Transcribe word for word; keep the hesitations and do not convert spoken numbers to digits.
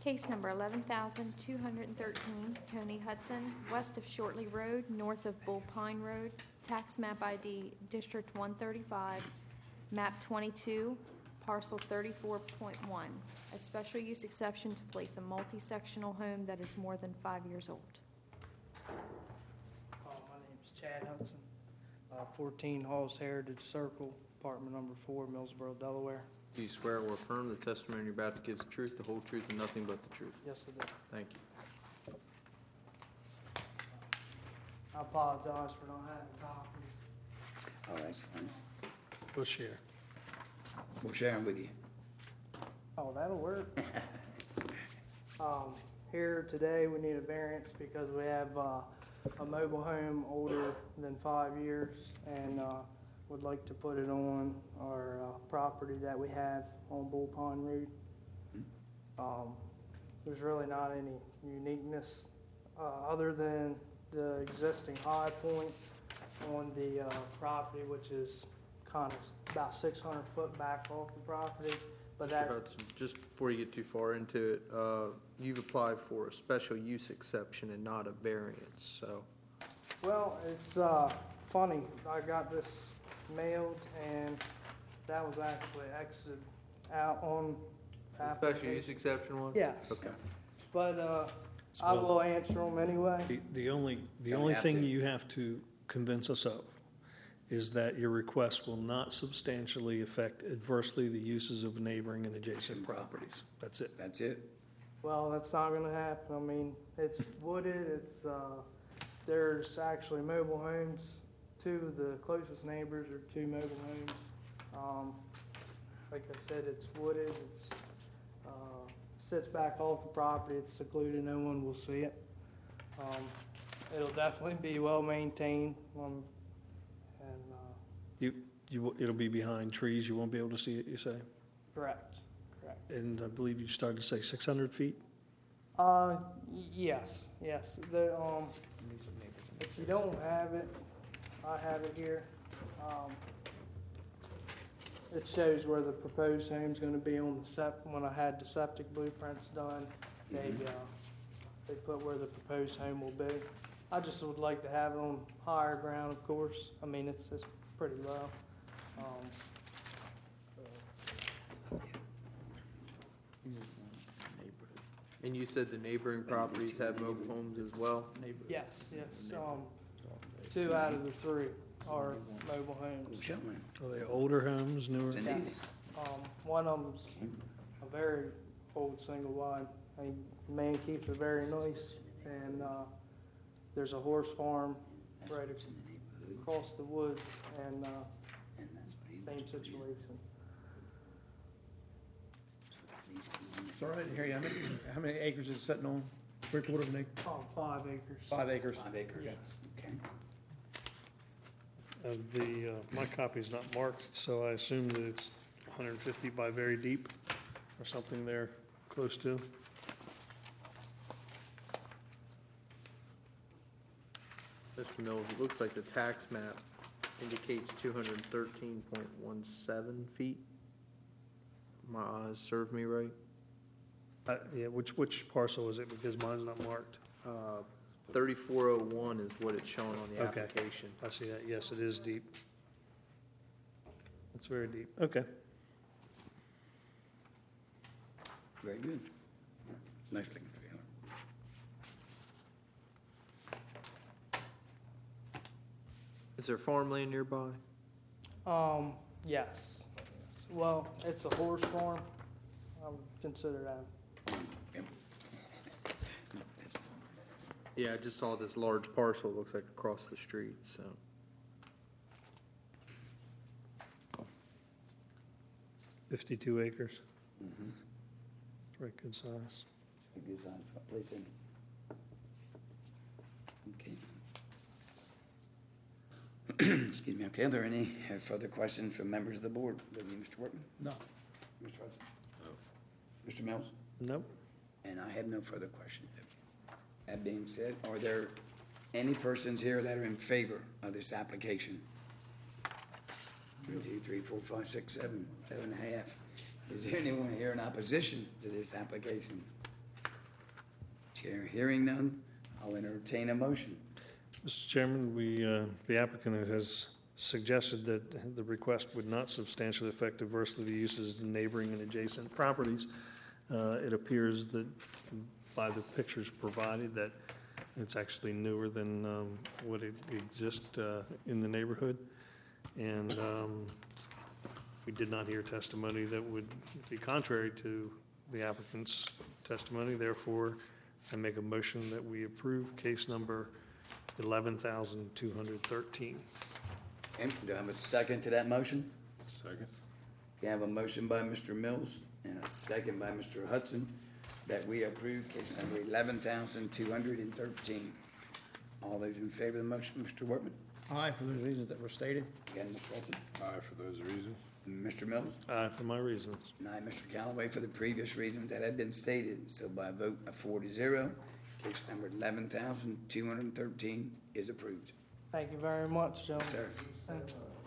Case number eleven thousand two hundred thirteen, Tony Hudson, west of Shortley Road, north of Bull Pine Road, tax map I D District one thirty-five, map twenty-two, parcel thirty-four point one, a special use exception to place a multi-sectional home that is more than five years old. Uh, my name's Chad Hudson, uh, fourteen Halls Heritage Circle, apartment number four, Millsboro, Delaware. Do you swear or affirm the testimony you're about to give is the truth, the whole truth, and nothing but the truth? Yes, I do. Thank you. I apologize for not having copies. Oh, that's fine. We'll share. We'll share them with you. Oh, that'll work. Um, here today, we need a variance because we have, uh, a mobile home older than five years and, uh, would like to put it on our, uh, property that we have on Bull Pond Road. Um, there's really not any uniqueness, uh, other than the existing high point on the, uh, property, which is kind of about six hundred foot back off the property, but that. Mister Hudson, just before you get too far into it, uh, you've applied for a special use exception and not a variance, so. Well, it's uh, funny. I got this mailed, and that was actually exited out on. The special use exception was? Yes. Okay. But uh, I Well- will answer them anyway. The, the only, the Don't only have thing to. you have to convince us of is that your request will not substantially affect adversely the uses of neighboring and adjacent properties. That's it. That's it? Well, that's not going to happen. I mean, it's wooded. It's uh, there's actually mobile homes. Two of the closest neighbors are two mobile homes. Um, like I said, it's wooded. It's uh, sits back off the property. It's secluded. No one will see it. Um, it'll definitely be well maintained. Um, and uh, You, you, will- it'll be behind trees. You won't be able to see it, you say? correct, correct. And I believe you started to say six hundred feet? Uh, y- yes, yes. The um, if you don't have it, I have it here. Um, it shows where the proposed home's going to be on the sep. When I had the septic blueprints done, they Mhm. uh, they put where the proposed home will be. I just would like to have it on higher ground, of course. I mean, it's it's pretty low. Um, And you said the neighboring properties have mobile homes as well? yes, yes. Um, two out of the three are mobile Go homes. show me. Are they older homes, newer? It's Yes. neat. Um, one of them's a very old single wide. And the man keeps it very nice. And uh, there's a horse farm right ac- across the woods, and uh, And that's what he same wants to do. situation. It's all right, Harry, how many, how many acres is it sitting on? Three quarter of an acre? Oh, five acres. Five acres? Five acres. Yes. Okay. Uh, the, uh, my copy's not marked, so I assume that it's one hundred fifty by very deep or something there close to. Mister Mills, it looks like the tax map indicates two hundred thirteen point one seven feet. My eyes serve me right. Uh, yeah, which, which parcel is it? Because mine's not marked. Uh, thirty-four oh one is what it's shown on the Okay. application. I see that. Yes, it is deep. It's very deep. Okay. Very good. Nice looking trailer. Is there farmland nearby? Um, yes. Well, it's a horse farm. I would consider that. Yep. Yeah, I just saw this large parcel, it looks like across the street, so. Fifty-two acres. Mhm. It's very good size. A good size place in. Okay. Excuse me. Okay, are there any uh, further questions from members of the board? Mister Workman? No. Mister Hudson? No. Mister Mills? Nope. And I have no further questions. That being said, are there any persons here that are in favor of this application? One, two, three, four, five, six, seven, seven and a half. Is there anyone here in opposition to this application? Chair, hearing none, I'll entertain a motion. Mister Chairman, we, uh, the applicant has suggested that the request would not substantially affect adversely the uses of neighboring and adjacent properties. Uh, It appears that by the pictures provided that it's actually newer than um, what e- exists uh, in the neighborhood. And um, we did not hear testimony that would be contrary to the applicant's testimony. Therefore, I make a motion that we approve case number eleven thousand two hundred thirteen. Okay, do I have a second to that motion? Second. We have a motion by Mister Mills and a second by Mister Hudson that we approve case number eleven thousand two hundred and thirteen. All those in favor of the motion, Mister Workman? Aye, for those reasons that were stated. Again, Mister Hudson? Aye for those reasons. Mister Mills? Aye, for my reasons. And I, Mister Callaway, for the previous reasons that had been stated. So by a vote of four to zero, case number eleven thousand two hundred and thirteen is approved. Thank you very much, gentlemen. Sir. Thank you.